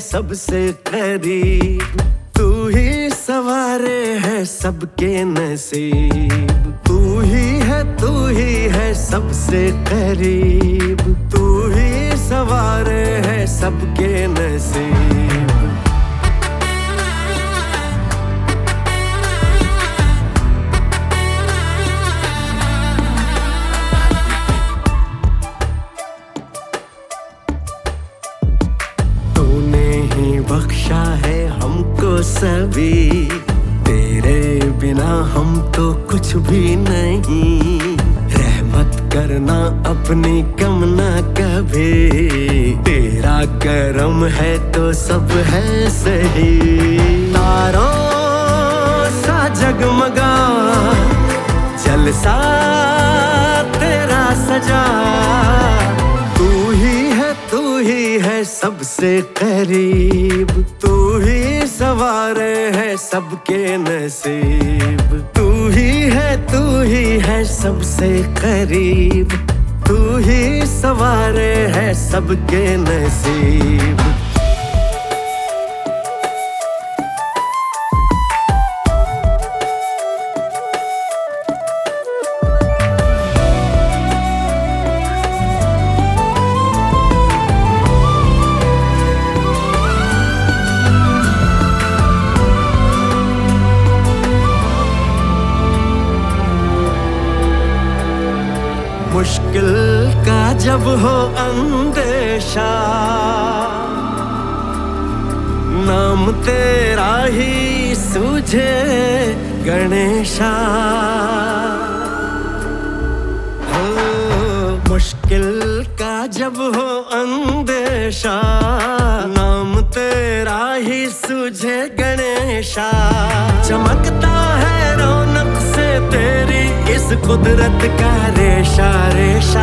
सबसे करीब, तू ही सवारे है सबके नसीब। तू ही है सबसे करीब, तू ही सवारे है सबके नसीब। बख्शा है हमको सभी, तेरे बिना हम तो कुछ भी नहीं। रहमत करना अपनी कम ना कभी, तेरा करम है तो सब है सही। तारों सा जगमगा जलसा तेरा सजा, तू ही है सबसे करीब, तू ही सवारे है सबके नसीब। तू ही है सबसे करीब, तू ही सवारे है सबके नसीब। मुश्किल का जब हो अंदेशा, नाम तेरा ही सूझे गणेशा। हो मुश्किल का जब हो अंदेशा, नाम तेरा ही सूझे गणेशा। चमकता है रौनक से तेरी इस कुदरत का रेशा रेशा।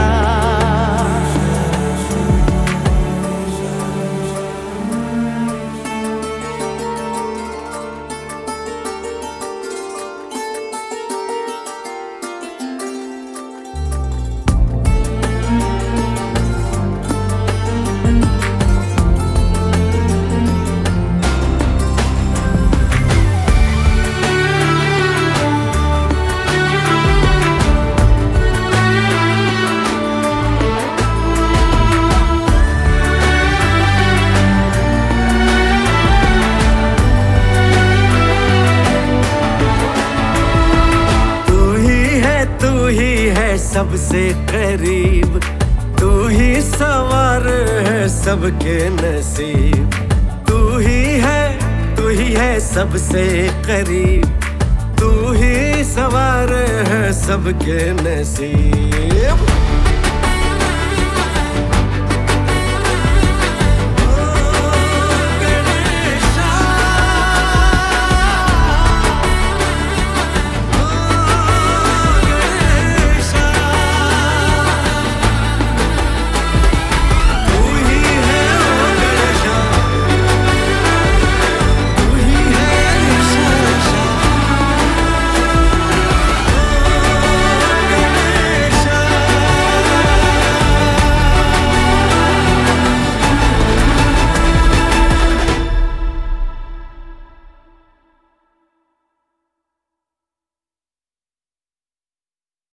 सबसे करीब, तू ही सवार है सबके नसीब। तू ही है सबसे करीब, तू ही सवार है सबके नसीब।